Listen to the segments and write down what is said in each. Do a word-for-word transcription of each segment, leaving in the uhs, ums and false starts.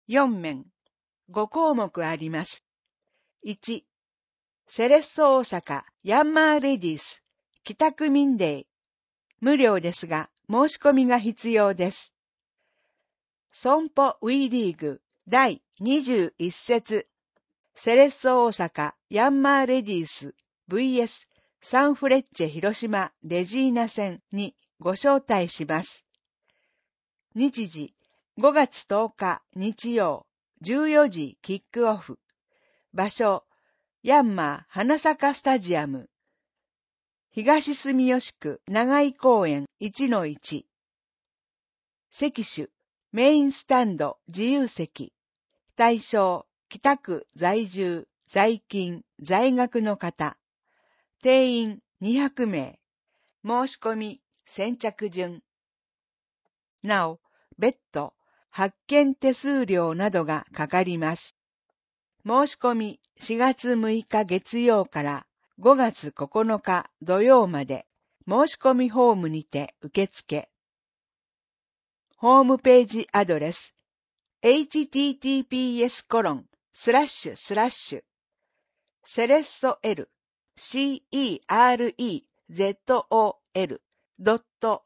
よん面、ご項目あります。いち、セレッソ大阪ヤンマーレディース北区民デー。無料ですが申し込みが必要です。損保ウィリーグだいにじゅういっ節セレッソ大阪ヤンマーレディース ブイエス サンフレッチェ広島レジーナ戦にご招待します。日時ごがつとおか日曜じゅうよじキックオフ。場所ヤンマー花坂スタジアム。東住吉区長井公園 いちのいち。席種メインスタンド自由席。対象北区在住、在勤、在学の方。定員にひゃくめい。申し込み先着順。なお、別途発券手数料などがかかります。申し込みしがつむいか月曜からごがつここのか土曜まで申し込みフォームにて受付。ホームページアドレス エイチティーティーピーエスコロンスラッシュスラッシュセレッソ L シーイーアールイーゼットオーエル ドット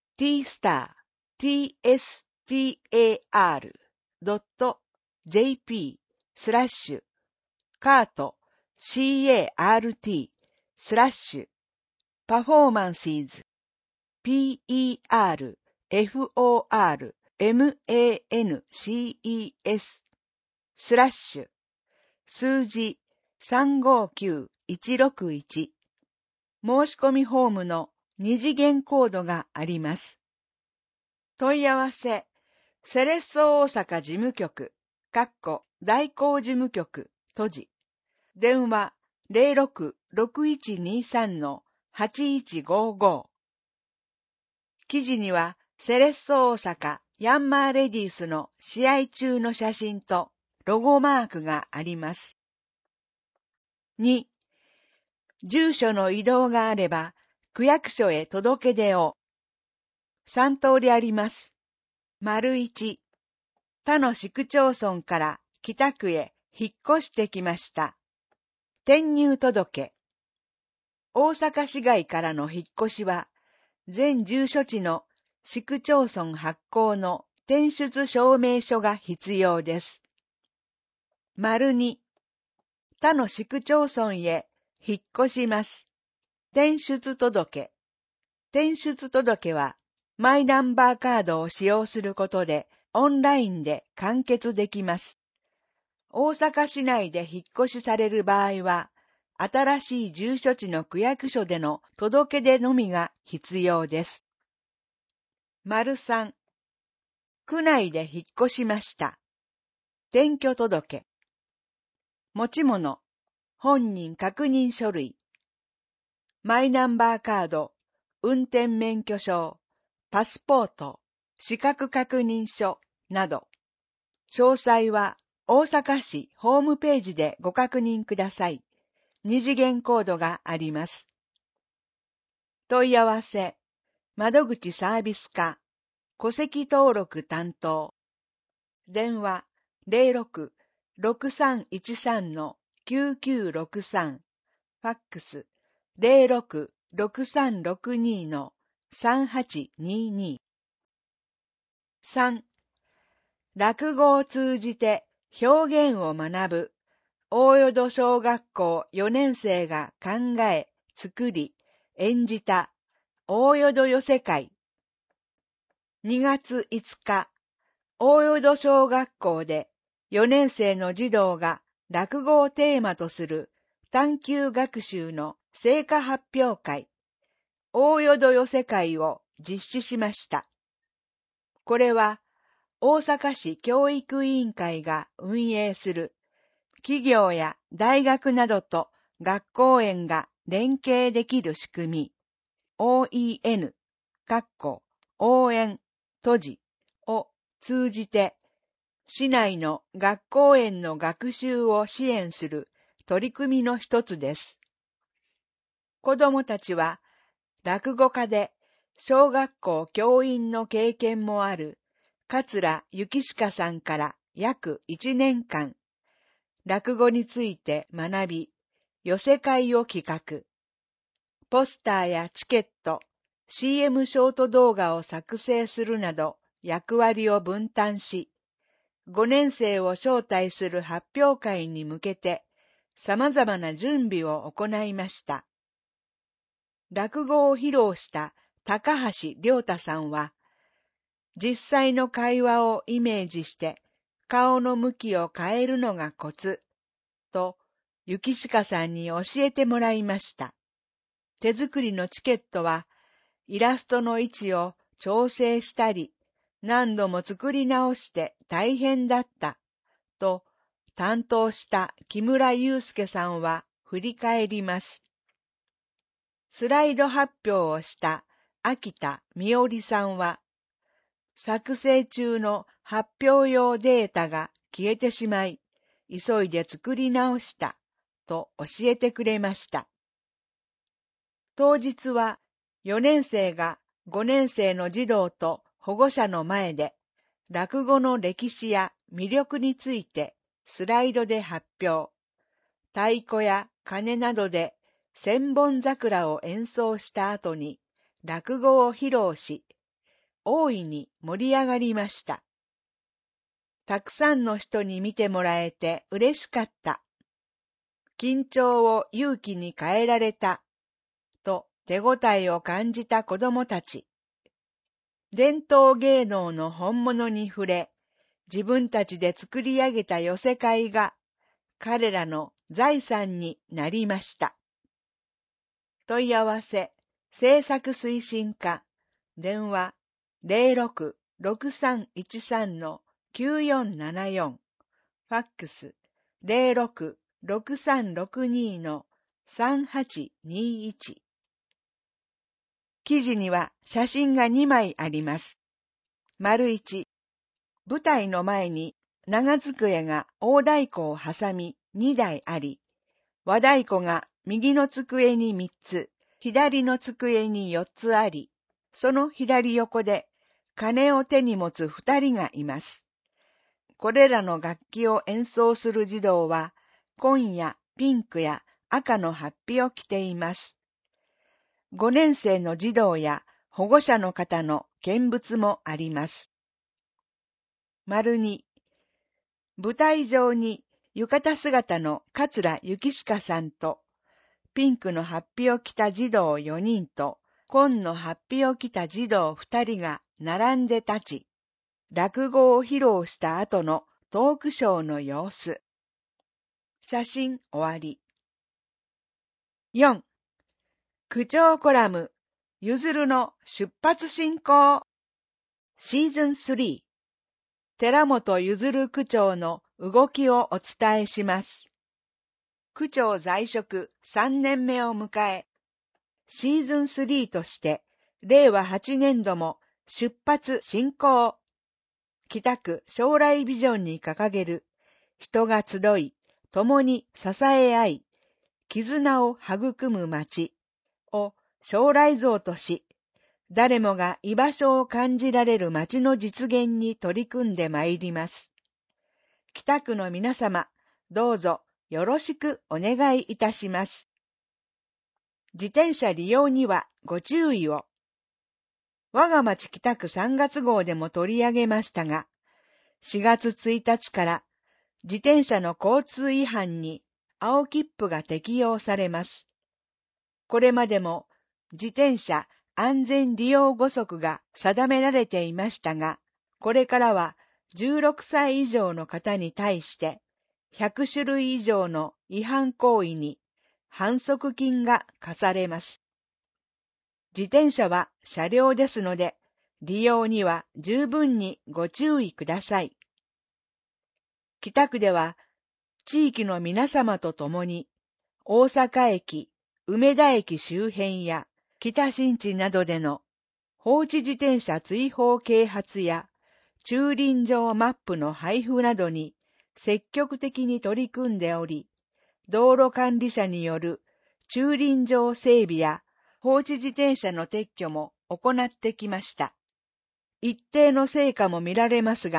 T スター ティーエスティーエーアール ドット ジェーピー スラッシュカート シーエーアールティー スラッシュパフォーマンシーズ ピーイーアールエフオーアールエムエーエヌシーイーエス スラッシュ数字さんごきゅういちろくいち申し込みフォームの二次元コードがあります。問い合わせセレッソ大阪事務局かっこ代行事務局閉じ電話 ゼロろく ろくいちにさん はちいちごご。記事にはセレッソ大阪ヤンマーレディースの試合中の写真とロゴマークがあります。に、住所の移動があれば区役所へ届け出を。さん通りあります。丸いち、他の市区町村から北区へ引っ越してきました。転入届。大阪市外からの引っ越しは、全住所地の市区町村発行の転出証明書が必要です。丸に、他の市区町村へ引っ越します。転出届。転出届は、マイナンバーカードを使用することでオンラインで完結できます。大阪市内で引っ越しされる場合は、新しい住所地の区役所での届け出のみが必要です。丸さん、区内で引っ越しました。転居届。持ち物、本人確認書類、マイナンバーカード、運転免許証、パスポート、資格確認書など、詳細は大阪市ホームページでご確認ください。二次元コードがあります。問い合わせ、窓口サービス課、戸籍登録担当。電話 ゼロろく ろくさんいちさん きゅうきゅうろくさん。ファックス ゼロろく ろくさんろくに さんはちにに。さん、落語を通じて表現を学ぶ大淀小学校よねん生が考え、作り、演じた大淀寄せ会。にがついつか、大淀小学校でよねん生の児童が落語をテーマとする探究学習の成果発表会、大淀寄せ会を実施しました。これは大阪市教育委員会が運営する企業や大学などと学校園が連携できる仕組み オーイーエヌ 応援閉じを通じて市内の学校園の学習を支援する取り組みの一つです。子どもたちは落語家で小学校教員の経験もある桂幸鹿さんから約いちねんかん、落語について学び、寄席会を企画。ポスターやチケット、シーエム ショート動画を作成するなど役割を分担し、ごねん生を招待する発表会に向けて様々な準備を行いました。落語を披露した高橋良太さんは、実際の会話をイメージして顔の向きを変えるのがコツ、と雪鹿さんに教えてもらいました。手作りのチケットは、イラストの位置を調整したり、何度も作り直して大変だった、と担当した木村祐介さんは振り返ります。スライド発表をした秋田美織さんは、作成中の発表用データが消えてしまい、急いで作り直した、と教えてくれました。当日はよねん生がごねん生の児童と保護者の前で落語の歴史や魅力についてスライドで発表。太鼓や鐘などで千本桜を演奏した後に落語を披露し、大いに盛り上がりました。たくさんの人に見てもらえて嬉しかった。緊張を勇気に変えられた。と手応えを感じた子供たち。伝統芸能の本物に触れ、自分たちで作り上げた寄席会が彼らの財産になりました。問い合わせ、制作推進課、電話 ゼロろく ろくさんいちさん きゅうよんななよん、ファックス ゼロろく ろくさんろくに さんはちにいち。記事には写真がにまいあります。丸いち、舞台の前に長机が大太鼓を挟みにだいあり、和太鼓が右の机にみっつ、左の机によっつあり、その左横で鐘を手に持つふたりがいます。これらの楽器を演奏する児童は、紺やピンクや赤の法被を着ています。ごねん生の児童や保護者の方の見物もあります。丸に、舞台上に浴衣姿の桂雪鹿さんと、ピンクの法被を着た児童よにんと、紺の法被を着た児童ふたりが並んで立ち、落語を披露した後のトークショーの様子。写真終わり。よん. 区長コラム、ゆずるの出発進行。シーズンスリー。寺本ゆずる区長の動きをお伝えします。区長在職さんねんめを迎え、シーズンスリーとして、れいわはちねんども出発進行。北区将来ビジョンに掲げる、人が集い、共に支え合い、絆を育む街を将来像とし、誰もが居場所を感じられる街の実現に取り組んでまいります。北区の皆様、どうぞよろしくお願いいたします。自転車利用にはご注意を。我が町北区さんがつ号でも取り上げましたが、しがつついたちから自転車の交通違反に青切符が適用されます。これまでも自転車安全利用ごそくが定められていましたが、これからはじゅうろくさい以上の方に対してひゃくしゅるい以上の違反行為に反則金が課されます。自転車は車両ですので、利用には十分にご注意ください。北区では、地域の皆様と共に、大阪駅、梅田駅周辺や北新地などでの放置自転車追放啓発や駐輪場マップの配布などに積極的に取り組んでおり、道路管理者による駐輪場整備や放置自転車の撤去も行ってきました。一定の成果も見られますが、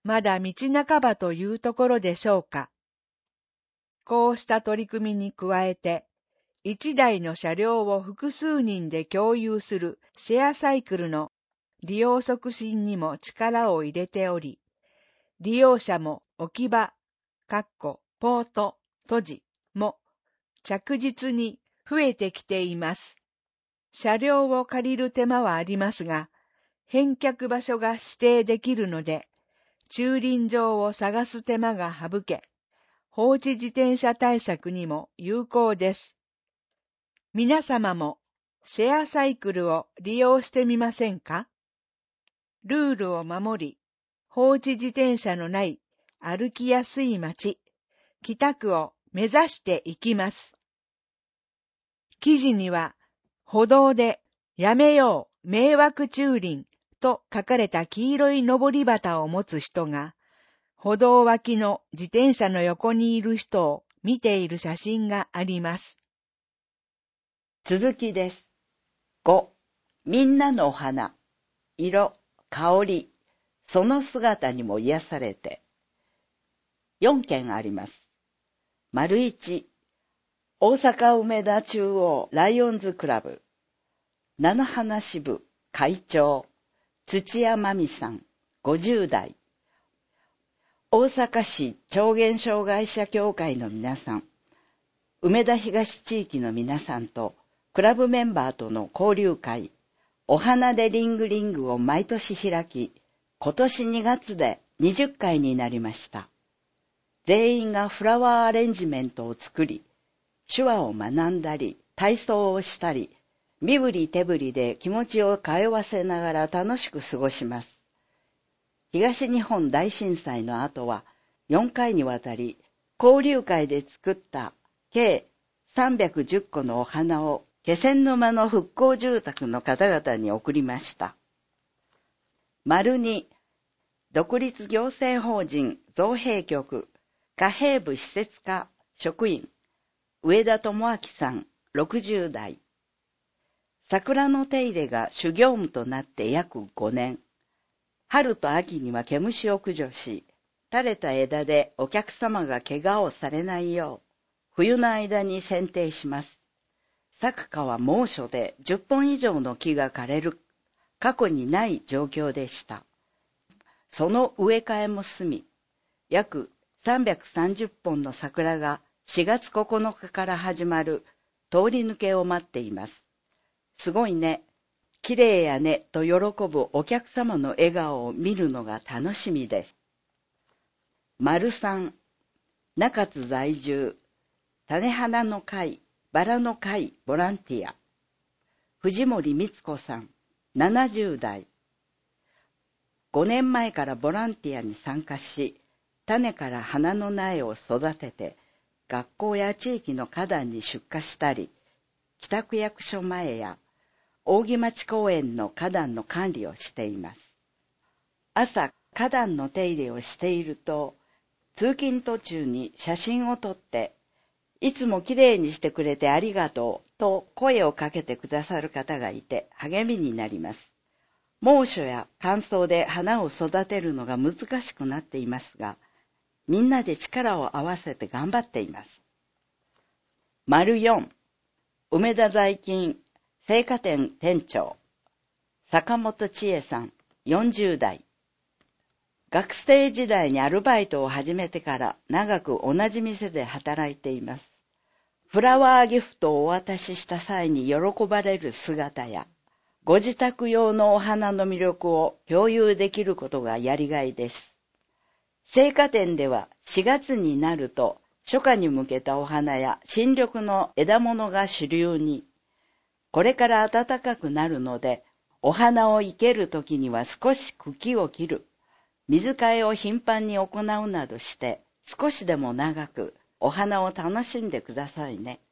まだ道半ばというところでしょうか。こうした取り組みに加えて、一台の車両を複数人で共有するシェアサイクルの利用促進にも力を入れており、利用者も置き場、かっこポート、閉じも着実に増えてきています。車両を借りる手間はありますが、返却場所が指定できるので、駐輪場を探す手間が省け、放置自転車対策にも有効です。皆様もシェアサイクルを利用してみませんか？ルールを守り、放置自転車のない歩きやすい街、北区を目指していきます。記事には、歩道でやめよう迷惑駐輪と書かれた黄色いのぼり旗を持つ人が、歩道脇の自転車の横にいる人を見ている写真があります。 続きです。ご、みんなのお花、色、香り、その姿にも癒されて。よんけんあります。丸いち、大阪梅田中央ライオンズクラブ、菜の花支部会長、土屋真美さん、ごじゅう代。大阪市聴言障害者協会の皆さん、梅田東地域の皆さんと、クラブメンバーとの交流会、お花でリングリングを毎年開き、今年にがつでにじゅっかいになりました。全員がフラワーアレンジメントを作り、手話を学んだり、体操をしたり、身振り手振りで気持ちを通わせながら楽しく過ごします。東日本大震災の後は、よんかいにわたり、交流会で作った計さんびゃくじゅっこのお花を気仙沼の復興住宅の方々に送りました。丸に、独立行政法人造幣局貨幣部施設課職員、上田智明さん、ろくじゅう代。桜の手入れが主業務となって約ごねん。春と秋には毛虫を駆除し、垂れた枝でお客様が怪我をされないよう、冬の間に剪定します。作花は猛暑でじゅっぽん以上の木が枯れる、過去にない状況でした。その植え替えも済み、約さんびゃくさんじゅっぽんの桜がしがつここのかから始まる通り抜けを待っています。すごいね、綺麗やねと喜ぶお客様の笑顔を見るのが楽しみです。丸さん、中津在住、種花の会、バラの会ボランティア、藤森光子さん、ななじゅう代。ごねんまえからボランティアに参加し、種から花の苗を育てて、学校や地域の花壇に出荷したり、北区役所前や扇町公園の花壇の管理をしています。朝、花壇の手入れをしていると、通勤途中に写真を撮って、いつもきれいにしてくれてありがとうと声をかけてくださる方がいて励みになります。猛暑や乾燥で花を育てるのが難しくなっていますが、みんなで力を合わせて頑張っています。丸よん、梅田在勤青果店店長、坂本千恵さん、よんじゅう代。学生時代にアルバイトを始めてから長く同じ店で働いています。フラワーギフトをお渡しした際に喜ばれる姿や、ご自宅用のお花の魅力を共有できることがやりがいです。青果店ではしがつになると初夏に向けたお花や新緑の枝物が主流に、これから暖かくなるので、お花を生けるときには少し茎を切る、水替えを頻繁に行うなどして少しでも長くお花を楽しんでくださいね。